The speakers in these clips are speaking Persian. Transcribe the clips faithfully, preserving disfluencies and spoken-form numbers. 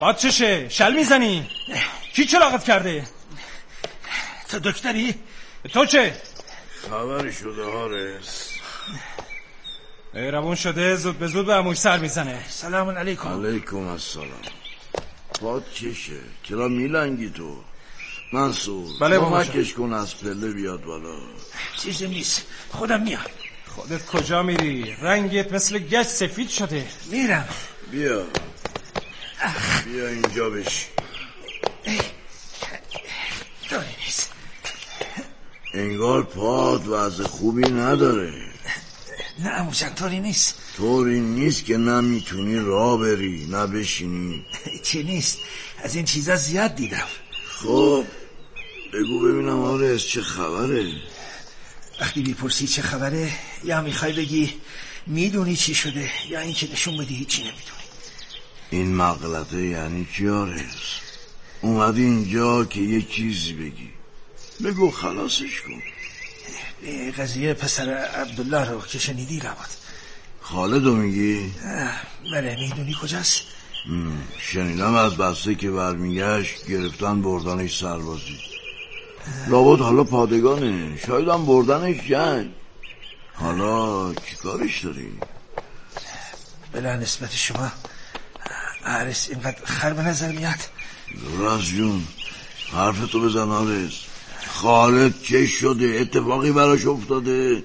باد چشه؟ شل میزنی؟ کی چلاقت کرده؟ تو دکتری؟ تو چه؟ خبری شده حارس؟ روون شده زود به زود به عموش سر میزنه. سلام علیکم. علیکم السلام. باد چشه؟ چرا میلنگی تو؟ منصور بله بابا کمکش کن از پله بیاد بالا. چیزی نیست، خودم میام. خودت کجا میری؟ رنگت مثل گچ سفید شده. میرم. بیا بیا اینجا بشی. طوری نیست. انگار پاد وضع خوبی نداره. نه عموجان طوری نیست. طوری نیست که نه میتونی راه بری نه بشینی. چی نیست، از این چیزا زیاد دیدم. خب بگو ببینم حارس چه خبره؟ وقتی بیپرسی چه خبره یا میخوای بگی میدونی چی شده یا اینکه نشون بدی هیچی نمیدونی؟ این مغلطه یعنی چی حارس؟ اومدی اینجا که یه چیزی بگی، بگو خلاصش کن. قضیه پسر عبدالله رو که شنیدی لابد. خالدو میگی؟ بله. میدونی کجاست؟ شنیدم از بسته که برمیگشت گرفتن بردنش سربازی. لابد حالا پادگانه، شاید هم بردنش جنگ. حالا چی کارش داری؟ بلا نسبت شما حارس اینقدر خر به نظر میاد. راست جون حرفتو بزن حارس. خالد چه شده؟ اتفاقی براش افتاده؟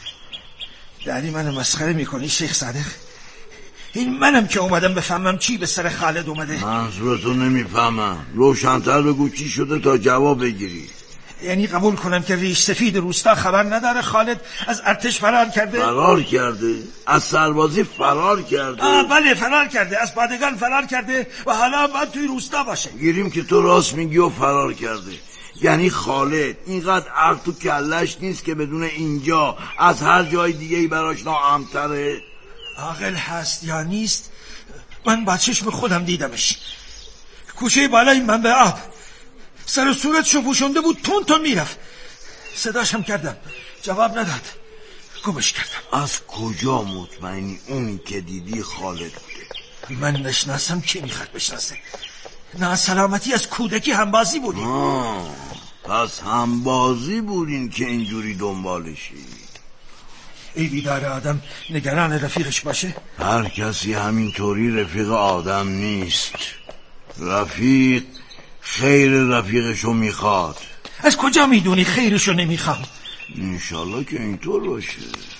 داری منو مسخره میکنی شیخ صادق؟ این منم که اومدم بفهمم چی به سر خالد اومده. منظورتو نمیفهمم، روشن‌تر بگو چی شده تا جواب بگیری. یعنی قبول کنم که ریش سفید روستا خبر نداره خالد از ارتش فرار کرده؟ فرار کرده؟ از سربازی فرار کرده؟ آه بله فرار کرده، از پادگان فرار کرده و حالا باید توی روستا باشه. گیریم که تو راست میگی و فرار کرده. یعنی خالد اینقدر عقل تو کلش نیست که بدون اینجا از هر جای دیگه ای براش ناامتره؟ عاقل هست یا نیست؟ من با چشم خودم دیدمش، کوچه بالای منبع آب، سر و صورتشو پوشنده بود، تون تون میرفت. صداشم کردم جواب نداد، گمش کردم. از کجا مطمئنی اونی که دیدی خالد بوده؟ من نشناسم، کی میخواد بشناسه؟ نه سلامتی از کودکی همبازی بودیم. آه پس همبازی بودین که اینجوری دنبالشی. ای بیدار آدم نگران رفیقش باشه؟ هر کسی همینطوری رفیق آدم نیست. رفیق خیر رفیقشو میخواد. از کجا میدونی خیرشو نمیخوام؟ انشالله که اینطور باشه.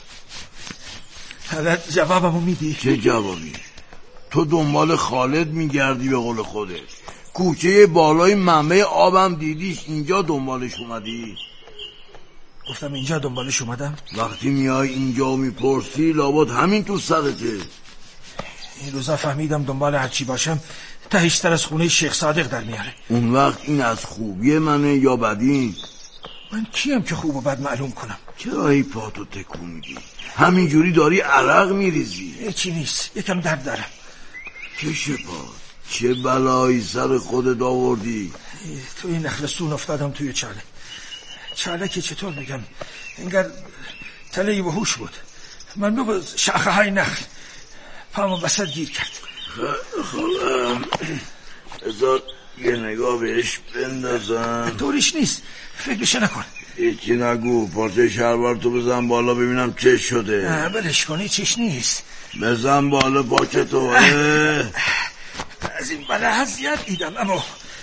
حالا جوابمو میدی؟ چه جوابی؟ تو دنبال خالد میگردی به قول خودت، کوچه بالای منبع آبم دیدیش، اینجا دنبالش اومدی؟ گفتم اینجا دنبالش اومدم. وقتی میای اینجا میپرسی لابد همین تو سرته. این روزا فهمیدم دنبال هرچی باشم تهیشتر از خونه شیخ صادق در میاره. اون وقت این از خوبی منه یا بدی؟ من کیم که خوب و بد معلوم کنم؟ چرا ای پاتو تکون میدی؟ همینجوری داری عرق میریزی. هیچی نیست، یکم درد دارم. چشه پات؟ چه بلایی سر خودت آوردی؟ توی نخلستون افتادم توی چاله. چاله که چطور بگم، انگار تله وحوش بود. من بابا شاخه های نخل پامو بسط گیر کرد. خالم ازار یه نگاه بهش بندازم. طوریش نیست، فکرش نکن. هیچی نگو، پارچه شلوار تو بزن بالا ببینم چه شده. بلش کنی چیش نیست. بزن بالا پاچه تو. از این بله زیاد دیدم اما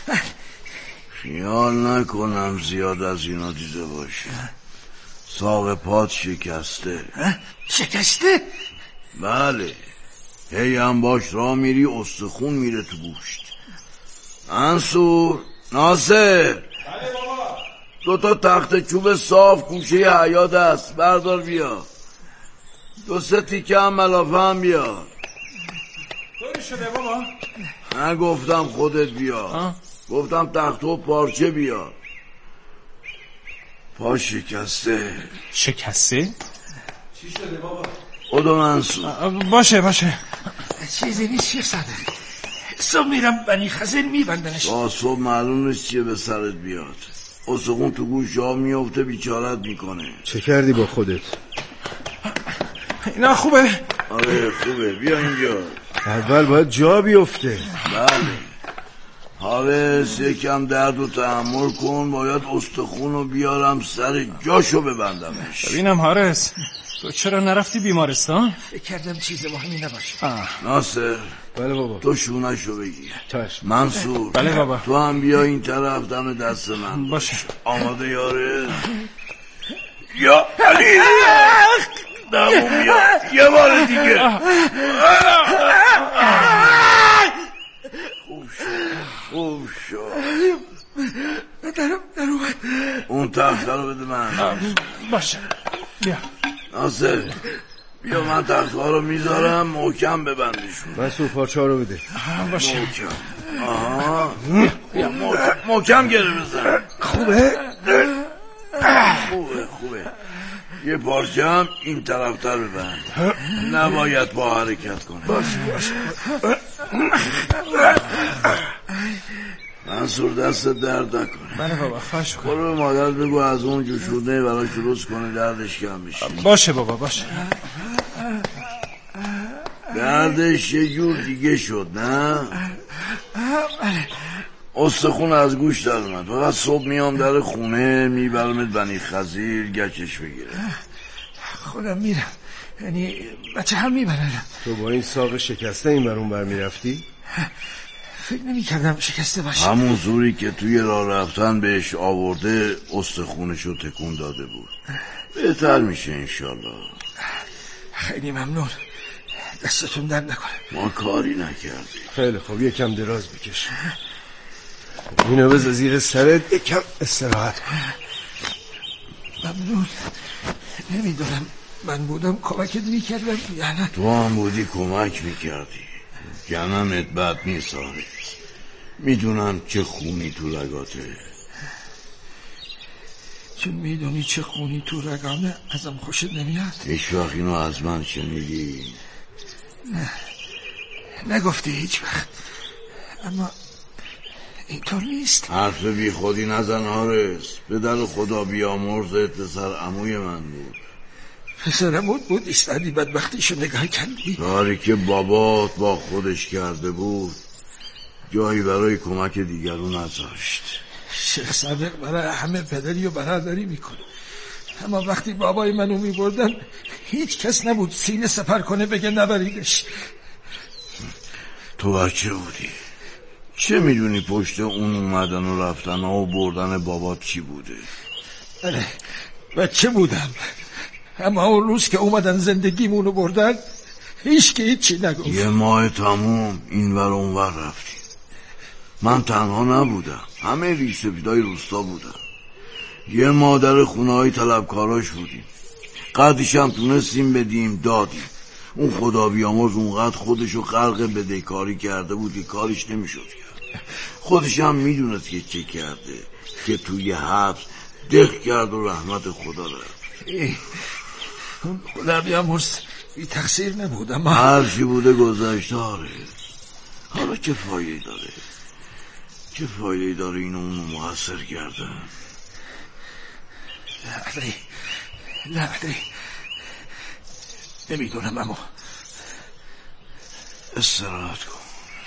خیال نکنم زیاد از اینا دیده باشه. ساق پات شکسته. شکسته؟ بله، هی هم باش را میری استخون میره تو گوشت. منصور، ناصر، بله بابا. دو تا تخت چوب صاف گوشه حیاط است، بردار بیا. دو سه تیکه هم ملافه هم بیا. طوری شده بابا؟ نه گفتم خودت بیا. آه؟ گفتم تخت و پارچه بیا. پا شکسته. شکسته؟ چی شده بابا؟ خدا منصور. باشه باشه. چیزی نیست شیخ صادق. صبح میرم بنی خزر میبندنش. با صبح معلوم نیست چیه به سرت بیاد. استخون تو گوش ها میفته بیچارت میکنه. چه کردی با خودت؟ اینا خوبه؟ آره خوبه، بیا اینجا. اول باید جا بیفته. بله حارس یکم درد و تحمل کن، باید استخونو بیارم سر جاشو ببندمش. ببینم حارس، تو چرا نرفتی بیمارستان؟ فکر کردم چیز مهمی نباشه. ناصر بله بابا. تو شونشو بگیر. چشم. منصور بله بابا. تو هم بیا این طرف دم دست من. باشه. آماده یاره؟ یا علی دمون بیا یه بار دیگه. خوب شد خوب شد. درم در اومد. اون تخته رو بده من. باشه بیا. ناصر بیا من تخته ها رو میذارم محکم ببندشون. منصور پارچه ها رو بده. باشه محکم. آها محکم, محکم گره بزن. خوبه؟ خوبه خوبه. یه پارچه هم این طرفتر ببند. نباید با حرکت کنه. باشه باشه. منصور دست درد نکنه. بله بابا خواهش کن. برو به مادر بگو از اون جوشونه براش درست کنه دردش کم بشه. باشه بابا باشه. دردش یه جور دیگه شد نه؟ استخون از گوش در اومد. فقط صبح میام در خونه میبرمت بنی خزیر گچش بگیره. خودم میرم، یعنی بچه هم میبرم. تو با این ساق شکسته این برون بر میرفتی؟ فکر نمی کردم شکسته باشه. همون زوری که توی راه رفتن بهش آورده استخونشو تکون داده بود. بهتر میشه انشالله. خیلی ممنون، دستتون درد نکنه. ما کاری نکردیم. خیلی خوب یکم دراز بکش. اینو بذار زیر سرت یکم استراحت کن. ممنون. نمیدونم من بودم کمکت میکردم یا نه. تو هم بودی کمک میکردی. جنمت بد نیست آره. میدونم چه خونی تو رگاته. چون میدونی چه خونی تو رگامه ازم خوشت نمیاد. هیچ وقت اینو از من شنیدی؟ نه نگفتی هیچ وقت، اما اینطور نیست. حرف بی خودی نزن حارس. پدر خدا بیامرزت پسر عموی من بود. پسرمون بود ایستادی بدبختیشو نگاه کردی. کاری که بابات با خودش کرده بود جایی برای کمک دیگرون نذاشت. شیخ صادق برای همه پدری و برادری میکنه، اما وقتی بابای منو میبردن هیچ کس نبود سینه سپر کنه بگه نبریدش. تو بچه بودی، چه میدونی پشت اون اومدن و رفتن و بردن بابات چی بوده؟ بله بچه بودم، اما اون روز که اومدن زندگیمونو بردن هیچ که هیچی نگفت. یه ماه تموم این ور اون ور رفتیم. من تنها نبودم، همه ریش سفیدای روستا بودم. یه مادر خونه های طلبکاراش بودیم. قدرش هم تونستیم بدیم دادیم. اون خدا بیامرز اونقدر خودشو غرق بدهکاری کرده بود که کارش نمیشد کرد. خودش هم میدونست که چه کرده، که توی حبس دق کرد و رحمت خدا رفت. اون خدا بیامرز بی تقصیر نبود، اما هر چی بوده گذشته. آره حالا چه فایده داره؟ چه فایده داره اینو اونو مقصر کردن؟ نه ادری نه ادری نمیدونم، اما استراحت کن.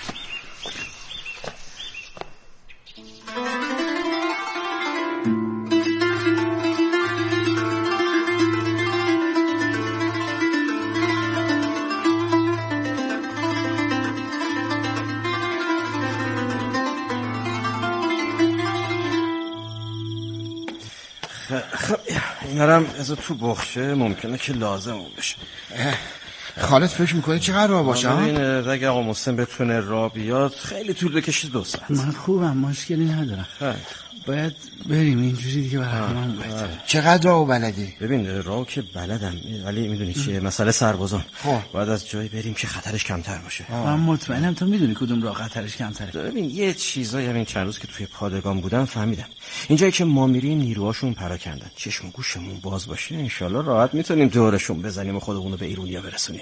خب اینارم از تو بخشه ممکنه که لازم اون بشه. خالد فکر میکنه چقدر راه باشه؟ ببین اگه آقا محسن بتونه راه بیاد خیلی طول بکشید دو ساعت. من خوبم مشکلی ندارم. خیلی باید بریم اینجوری دیگه برای من بهتره. چقدر راه بلدی؟ ببین راه که بلدم ولی میدونی چیه مسئله سربازان. خب باید از جایی بریم که خطرش کمتر باشه. من مطمئنم تو میدونی کدوم راه خطرش کمتره. ببین یه چیزایی همین چند روز که توی پادگان بودم فهمیدم. اینجایی که ما میریم نیروهاشون پراکندن. چشم و گوشمون باز باشه انشالله راحت میتونیم دورشون بزنیم و خودمون رو به ایرونیا برسونیم.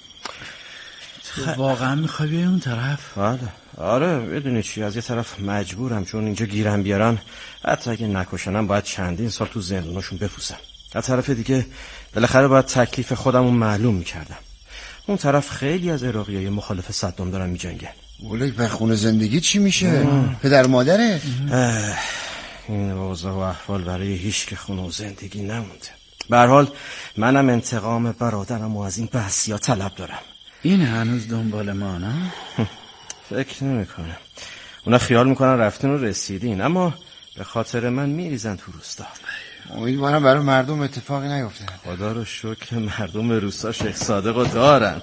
تو واقعا میخوای بیای اون طرف؟ بله آره بدونی چی، از یه طرف مجبورم چون اینجا گیرم بیارن حتی اگه نکشنم باید چندین سال تو زندوناشون بپوسم. از طرف دیگه بالاخره باید تکلیف خودمون معلوم میکردم. اون طرف خیلی از عراقیای مخالف صدام دارن میجنگن. بوله به خونه زندگی چی میشه؟ پدر مادره؟ این اوضاع و احوال برای هیچ که خونه و زندگی نمونده. به هر حال منم انتقام برادرم و از این بحثیا طلب دارم. این هنوز دنبال ما نه؟ فکر نمیکنم. اونا خیال میکنن رفتین و رسیدین، اما به خاطر من میریزن تو روستا. امیدوارم برای مردم اتفاقی نیفته. خدا رو شکر مردم روستا شیخ صادقو دارن.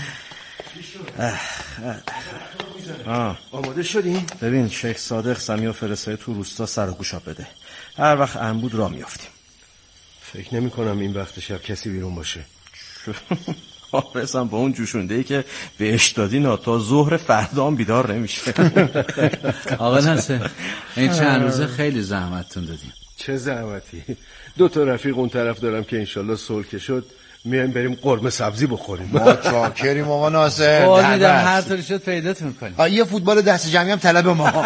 آه. آماده شدیم؟ ببین شیخ صادق سمیو فرستای تو روستا سر و گوشا بده. هر وقت انبود را میافتیم. فکر نمی کنم این وقت شب کسی بیرون باشه. آرسم با اون جوشونده ای که بهش دادین تا ظهر فردا هم بیدار نمیشه. آقا نصر این چند روزه خیلی زحمتتون دادیم. چه زحمتی؟ دو تا رفیق اون طرف دارم که انشالله صلح شد میایم بریم قرمه سبزی بخوریم. ما چاکریم آقا ناصر. قول میدم هر طوری شد پیداتون کنیم. یه فوتبال دست جمعی هم طلب ما.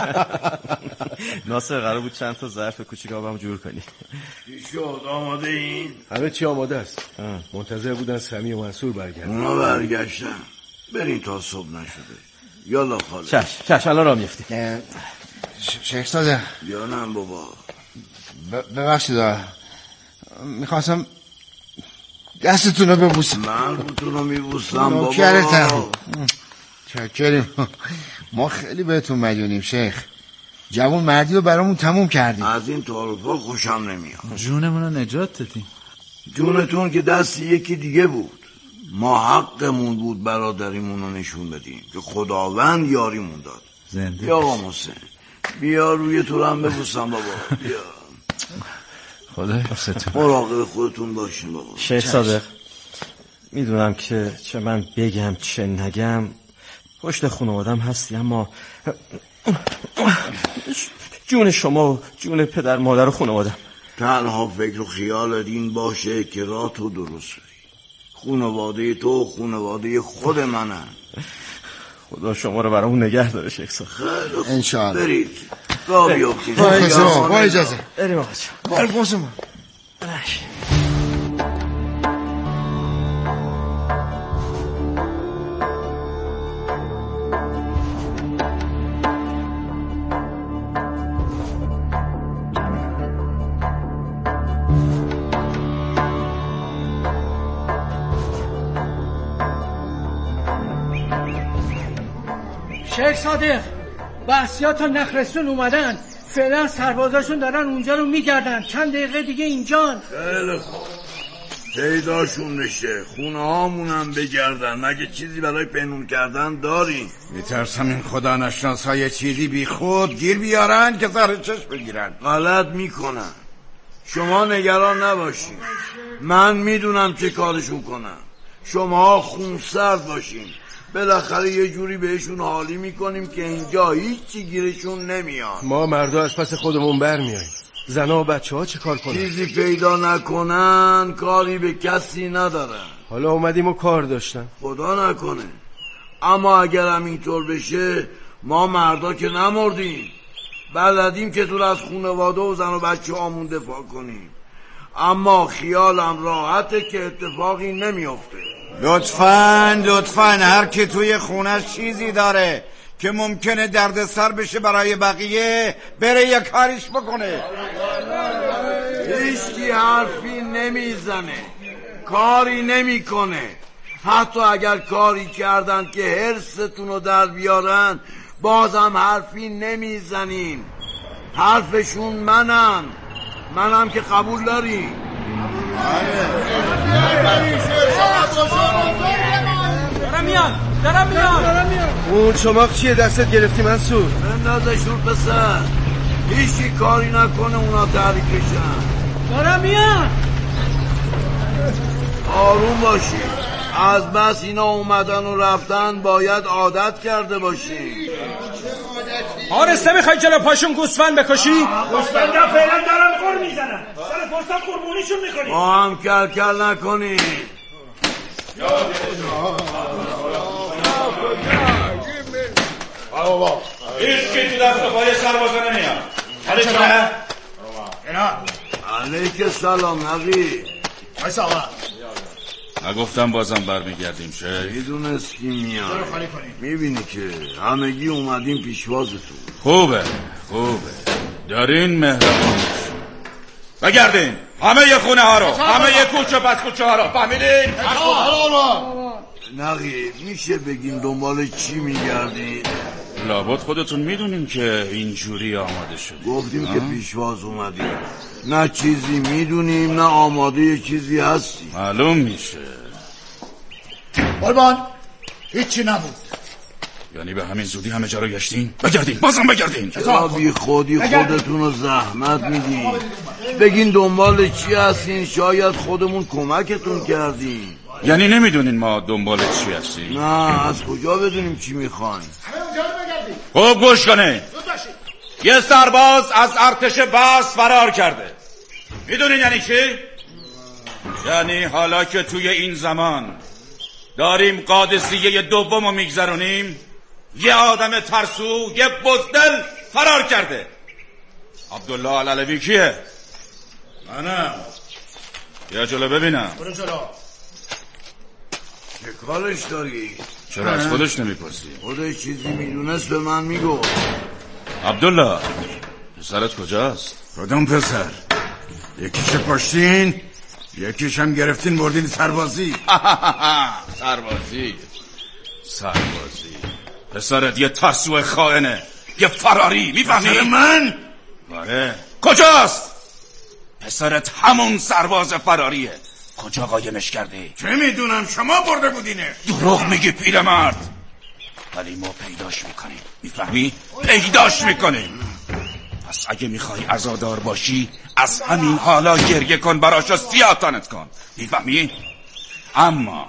ناصر قرار بود چند تا ظرف کوچیک آبم جور کنی. چی شد؟ آماده این؟ همه چی آماده است. منتظر بودن سمی و منصور برگردن. اونا برگشتن. بریم تا صبح نشده. یالا خاله. چش چش الان راه میافتیم. شیخ صادق بیانم بابا. ببخشید آقا، میخواستم دستتون رو ببوسم. من بوتون رو میبوسم بابا. نوکرتم. چاکریم. ما خیلی بهتون مدیونیم شیخ. جوان مردی رو برامون تموم کردیم. از این تعارفا خوشم نمیاد. جونمون رو نجات دادیم. جونتون که دست یکی دیگه بود. ما حقمون بود برادریمون رو نشون بدیم که خداوند یاریمون داد. زنده بیا آقا محسن، بیا روی تو هم ببوسم بابا. بیا. خدا حفظتون. مراقب خودتون باشین بابا. شیخ صادق میدونم که چه من بگم چه نگم پشت خانوادم هستی، اما جون شما و جون پدر مادر و خانوادم. تنها فکر و خیالت این باشه که راه تو درست بری. خانواده تو خانواده خود منن. خدا شما رو برامون نگه داره شیخ صادق. خیلی خوب. انشاءالله. برید راه بیافتید. با اجازه. بریم آقا جان. الباسم. شیخ صادق بحثیات تا نخرستون اومدن، فعلا سربازاشون دارن اونجا رو میگردن، چند دقیقه دیگه اینجان. خیلی خوب پیداشون بشه، خونه هامونم بگردن. مگه چیزی برای پنهون کردن داریم؟ میترسم این خدا نشناس های چیزی بی خود گیر بیارن که سر چشم بگیرن. غلط میکنن. شما نگران نباشین، من میدونم چه کارشون کنم. شما خونسرد باشین، بالاخره یه جوری بهشون حالی میکنیم که اینجا هیچی گیرشون نمیاد. ما مردا از پس خودمون برمیاییم، زنا و بچه ها چه کار کنن؟ چیزی پیدا نکنن کاری به کسی ندارن. حالا اومدیم و کار داشتن. خدا نکنه، اما اگر هم اینطور بشه ما مردا که نمردیم، بلدیم که طور از خانواده و زن و بچه هامون دفاع کنیم. اما خیالم راحته که اتفاقی نمیافته. لطفاً لطفاً هر که توی خونه چیزی داره که ممکنه دردسر بشه برای بقیه بره یه کاریش بکنه. هیچکی حرفی نمیزنه، کاری نمیکنه. حتی اگر کاری کردن که حرستون رو در بیارن بازم حرفی نمیزنین. حرفشون منم منم که قبول داریم. دارم میاد دارم میاد دارم میاد. اون چماق چیه دستت گرفتی منصور؟ بندازشون پسر، هیچی کاری نکنه اونا تحریک بشن. دارم میاد. آروم باشی، از بس اینا اومدن و رفتن باید عادت کرده باشی. آرسته میخوای جلو پاشون گوسفند بکشی؟ گوسفند ها فعلا دارن خور میزنن، سر فرصت قربونیشون میکنی. ما هم کل کل نکنی. هیچ که تو دست پای سربازا نمیاد. حالی چونه؟ علیک سلام نقی. بایست آقا. نگفتم بازم برمیگردیم شیخ؟ میدونست کی میاد. میبینی که همگی اومدیم پیشوازتون. خوبه خوبه دارین مهربان بگردین همه خونه ها رو، همه کوچه پس کوچه ها رو، فهمیدین؟ نقی میشه بگیم دنبال چی میگردین؟ لابد خودتون میدونین که اینجوری آماده شد. گفتیم آه؟ که پیشواز اومدیم. نه چیزی میدونیم نه آماده چیزی هستیم. معلوم میشه. قربان هیچی نبود. یعنی به همین زودی همه جا رو گشتین؟ بگردین بازم بگردین. چرا بی خودی خودتون رو زحمت میدین؟ بگین دنبال چی هستین، شاید خودمون کمکتون کردیم. یعنی نمیدونین ما دنبال چی هستیم؟ نه از کجا بدونیم چی میخواین؟ خب گوش کنین. یه سرباز از ارتش بس فرار کرده. میدونین یعنی چی؟ یعنی حالا که توی این زمان داریم قادسیه دوم رو میگذرونیم، یه آدم ترسو، یه بزدل فرار کرده. عبدالله العلوی کیه؟ منم. یا جلو ببینم. برو جلو. چه کارش داری؟ چرا از خودش نمیپرسی؟ خودش چیزی میدونست به من میگو. عبدالله پسرت کجاست؟ کدوم پسر؟ یکیش پشتین، یکیش هم گرفتین بردین سربازی. سربازی سربازی پسرت یه ترسو خائنه، یه فراری، میفهمی؟ پسر من؟ باره کجاست؟ پسرت همون سرباز فراریه. کجا قایمش کرده؟ چه میدونم شما برده بودینه. دروغ میگی پیرمرد. ولی ما پیداش میکنیم، میفهمی؟ پیداش میکنیم. پس اگه میخوای عزادار باشی از همین حالا گریه کن، براشو سیاتانت کن، میفهمی؟ اما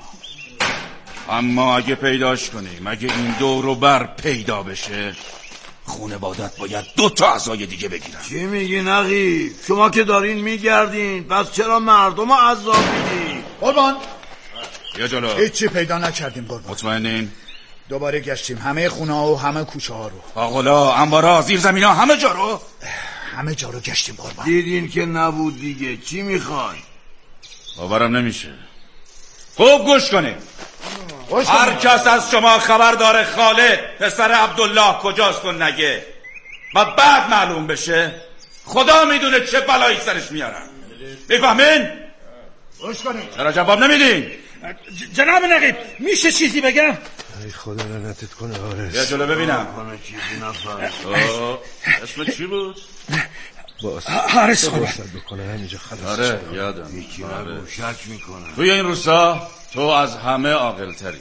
اما اگه پیداش کنیم، اگه این دور و بر پیدا بشه، خانوادت باید دو تا عزای دیگه بگیرن. چی میگی نقی؟ شما که دارین میگردین، پس چرا مردم عذاب میدی؟ قربان یا جلو. هیچی پیدا نکردیم قربان. مطمئنین؟ دوباره گشتیم همه خونه ها و همه کوچه ها رو. آقلا انبارا زیر زمین ها همه جا رو همه جا رو گشتیم قربان. دیدین که نبود دیگه. چی میخوای؟ باورم نمیشه. خوب گوش کنید. هر کس از شما خبر داره خالد پسر عبدالله کجاست و نگه و بعد معلوم بشه، خدا میدونه چه بلایی سرش میارن. میفهمین؟ گوش کنید. چرا جواب نمیدین؟ جناب نقیب میشه چیزی بگم؟ ای خدا لعنتت کنه آرس. یا جلو ببینم. چیزی نفر. اسم چی بود؟ باز حارس خونه. بکنه همینجا خلاص. آره یادم. یکی نگو شک میکنه. توی این روستا تو از همه عاقل‌تری.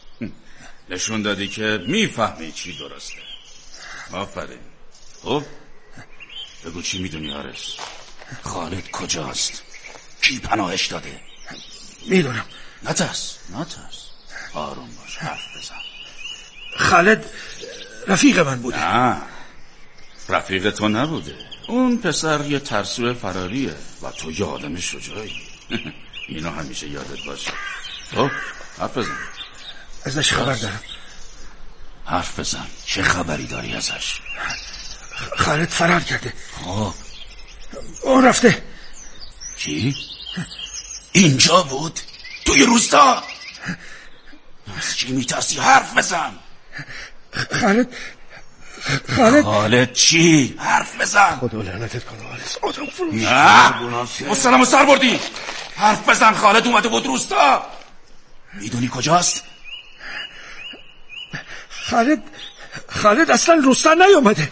نشون دادی که میفهمی چی درسته. آفرین. خب بگو چی میدونی حارس؟ خالد کجاست؟ کی پناهش داده؟ میدونم. نترس نترس آروم باش، حرف بزن. خالد رفیق من بوده. نه رفیق تو نبوده. اون پسر یه ترسو فراریه و تو یه آدم شجاعی. اینو همیشه یادت باشه. خب حرف بزن. ازش خبر دارم. حرف بزن. چه خبری داری ازش؟ خالد فرار کرده. خب اون رفته. چی؟ اینجا بود؟ توی روستا؟ از چی میترسی؟ حرف بزن. خالد خالد خالد چی؟ حرف بزن. خدا لعنتت کنه آرس. آدم فروش. نه مسلمو سر بردی. حرف بزن. خالد اومده بود روستا. میدونی کجاست؟ خالد خالد اصلا روستا نیومده.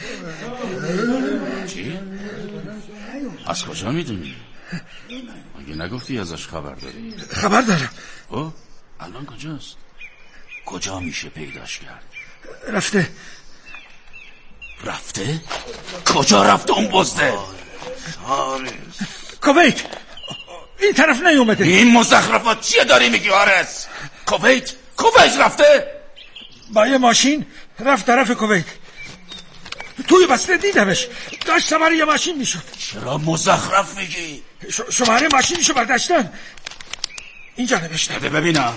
چی؟ از کجا میدونی؟ مگه نگفتی ازش خبر داری؟ خبر دارم. او الان کجاست؟ کجا میشه پیداش کرد؟ رفته. رفته؟ کجا رفته اون بزده؟ کویت. این طرف نیومده. این مزخرفات چیه داری میگی حارس؟ کویت؟ کویت رفته؟ با یه ماشین رفت طرف کویت. توی بسته دیدمش. داشت سوار یه ماشین میشد. چرا مزخرف میگی؟ ش... شماره ماشینشو برداشتن. اینجا نوشته. بده ببینم.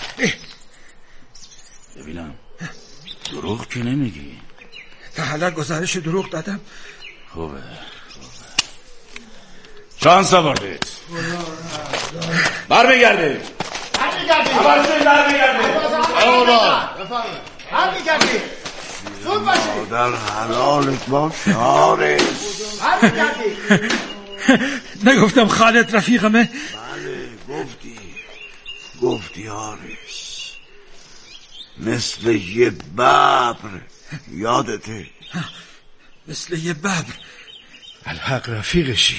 ببینم دروغ که نمیگی. تا حالا گزارش دروغ دادم؟ خوبه شانس آوردید. برمیگردید. برمیگردی عوضی برمیگردی برمیگردی زود باشی در حلالت باش حارس. برمیگردی. نگفتم خالد رفیقمه؟ بله گفتی گفتی حارس، مثل یه ببر، یادته؟ مثل یه ببر. الحق رفیقشی.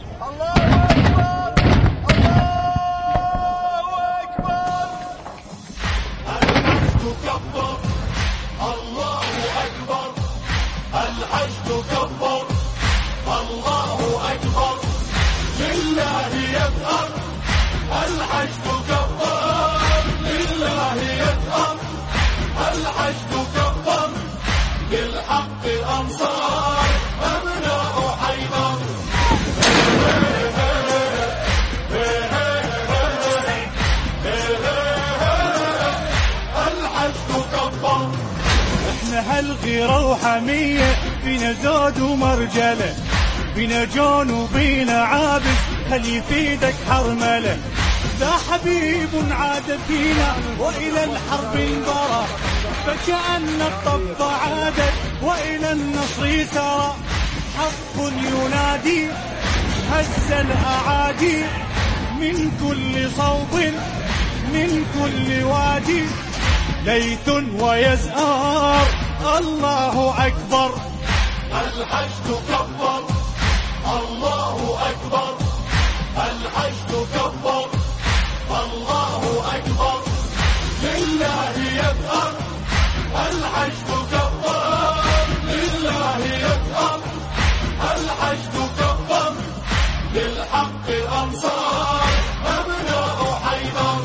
هالغيرة وحمية بينا زود ومرجلة، بينا جون وبينا عابس خلي يفيدك حرملة. ذا حبيب عاد فينا وإلى الحرب انبرى، فكأن الطب عادت وإلى النصر سرى. حق ينادي هز الأعادي من كل صوب من كل وادي. ليث ويزآر الله أكبر، الحشد كبر الله أكبر، الحشد كبر الله أكبر، لله يظهر الحشد كبر، لله يظهر الحشد كبر، للحق الأنصار أبناء حيدر.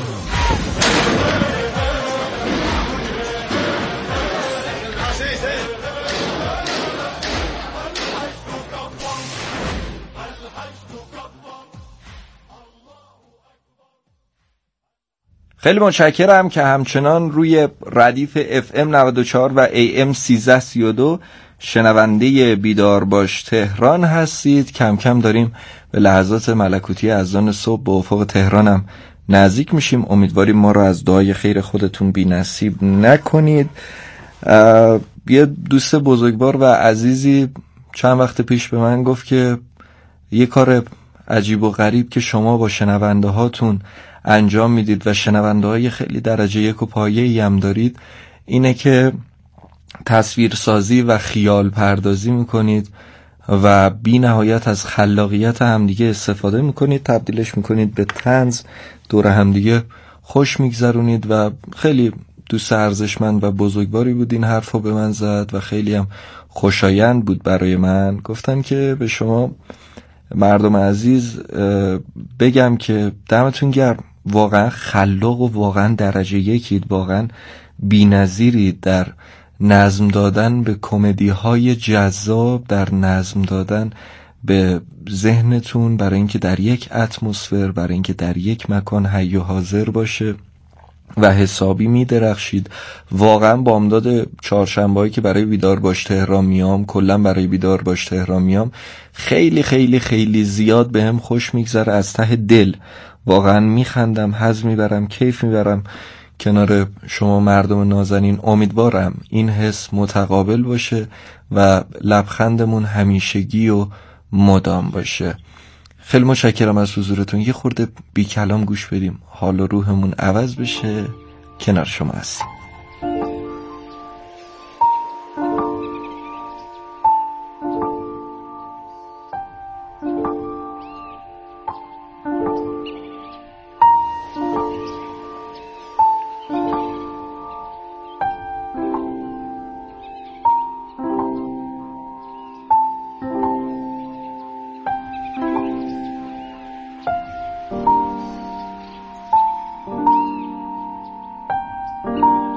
خیلی متشکرم که همچنان روی ردیف اف ام نود و چهار و ای ام سیزده سی و دو شنونده بیدار باش تهران هستید. کم کم داریم به لحظات ملکوتی اذان صبح به افق تهرانم نزدیک میشیم. امیدواریم ما رو از دعای خیر خودتون بی نصیب نکنید. یه دوست بزرگوار و عزیزی چند وقت پیش به من گفت که یه کار عجیب و غریب که شما با شنونده هاتون انجام میدید و شنونده های خیلی درجه یک و پایه‌ای هم دارید اینه که تصویرسازی و خیال پردازی میکنید و بی نهایت از خلاقیت همدیگه استفاده میکنید، تبدیلش میکنید به طنز، دور همدیگه خوش میگذرونید و خیلی دوست ارزشمند و بزرگواری بود این حرفو به من زد و خیلی هم خوشایند بود برای من. گفتم که به شما مردم عزیز بگم که دمتون گرم، واقعا خلاق و واقعا درجه یکید، واقعا بی‌نظیرید در نظم دادن به کمدی های جذاب، در نظم دادن به ذهنتون برای اینکه در یک اتمسفر، برای اینکه در یک مکان حی و حاضر باشه و حسابی می درخشید. واقعا بامداد چهارشنبه‌ای که برای بیدار باش تهران میام، کلا برای بیدار باش تهران میام، خیلی خیلی خیلی زیاد به هم خوش میگذره، از ته دل واقعا میخندم، حظ میبرم، کیف میبرم کنار شما مردم نازنین. امیدوارم این حس متقابل باشه و لبخندمون همیشگی و مدام باشه. خیلی متشکرم از حضورتون. یه خورده بی کلام گوش بدیم، حال و روحمون عوض بشه. کنار شما هستیم. Thank you.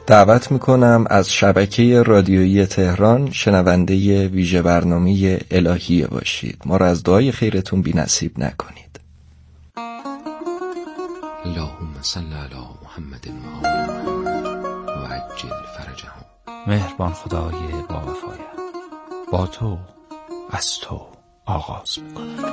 دعوت میکنم از شبکه رادیویی تهران شنونده ویژه برنامه الهیه باشید. ما را از دعای خیرتون بی نصیب نکنید. اللهم صل علی محمد و آله و عجل فرجهم. مهربان خدای با وفایت، با تو از تو آغاز میکنم.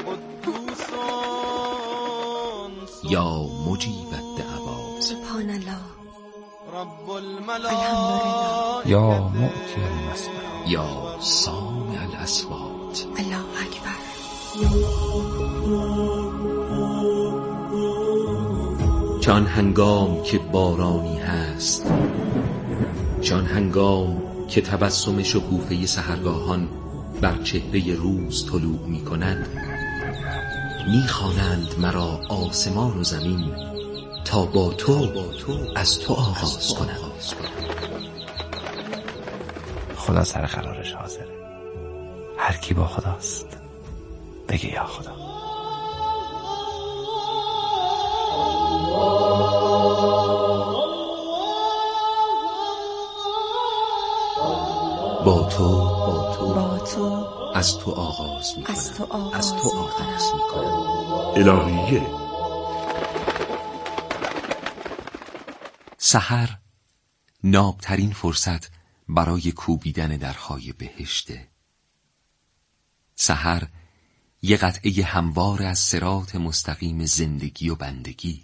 یا مجیب الدعوات سبحان الله رب الملائکه یا مؤتی المسئله یا سامع الاصوات الله اکبر. چون هنگام که بارانی هست، چون هنگام که تبسم شکوفه سحرگاهان بر چهره روز طلوع می کند، می خوانند مرا آسمان و زمین تا با تو از تو آغاز کنم. خدا سر قرارش حاضره. هر کی با خداست بگه یا خدا. با تو با تو با تو از تو آغاز می کنم. از تو آغاز, از تو آغاز می کنم. الهیه. سحر نابترین فرصت برای کوبیدن درهای بهشته. سحر یه قطعه هموار از صراط مستقیم زندگی و بندگی.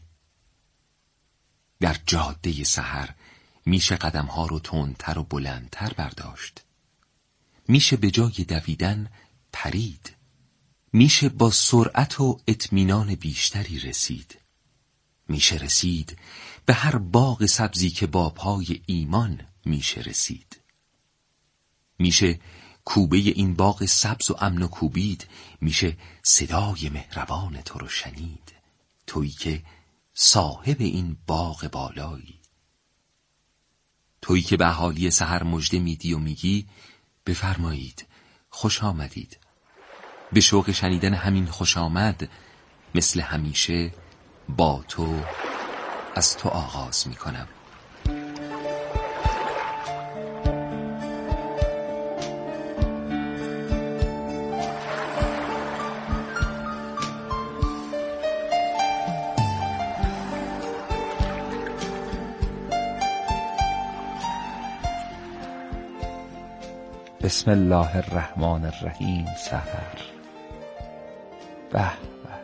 در جاده سحر میشه قدمها رو تندتر و بلندتر برداشت. میشه به جای دویدن پرید. میشه با سرعت و اطمینان بیشتری رسید. میشه رسید به هر باغ سبزی که با پای ایمان میشه رسید. میشه کوبه این باغ سبز و امن و کوبید. میشه صدای مهربان تو رو شنید، تویی که صاحب این باغ بالایی، تویی که به اهالی سحر مژده میدی و میگی بفرمایید، خوش آمدید. به شوق شنیدن همین خوش آمد مثل همیشه با تو از تو آغاز میکنم. بسم الله الرحمن الرحیم. سحر به به،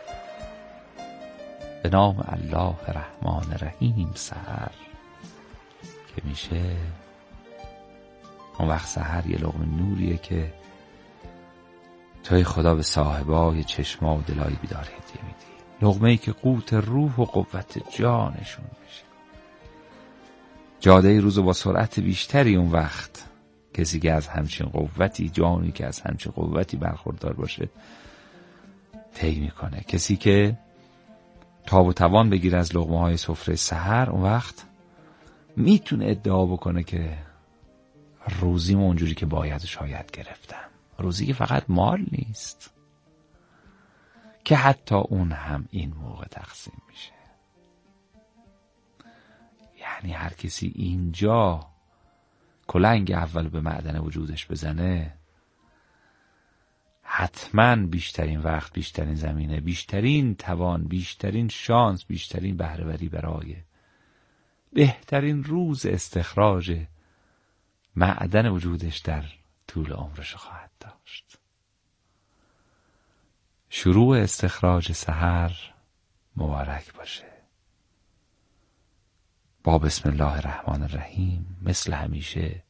به نام الله الرحمن الرحیم. سحر که میشه اون وقت سحر یه لقمه نوریه که توی خدا به صاحبای چشما و دلای بیدار هدیه میدی. لقمه ای که قوت روح و قوت جانشون میشه. جاده روزو با سرعت بیشتری اون وقت کسی که از همچین قوتی، جانی که از همچین قوتی برخوردار باشه طی میکنه. کسی که تاب و توان بگیره از لقمه های سفره سحر، اون وقت میتونه ادعا بکنه که روزیم اونجوری که باید شاید گرفتم. روزی که فقط مال نیست، که حتی اون هم این موقع تقسیم میشه. یعنی هر کسی اینجا کلنگ اول به معدن وجودش بزنه، حتما بیشترین وقت، بیشترین زمینه، بیشترین توان، بیشترین شانس، بیشترین بهره‌وری برای بهترین روز استخراج معدن وجودش در طول عمرش خواهد داشت. شروع استخراج سحر مبارک باشه. با بسم الله الرحمن الرحیم مثل همیشه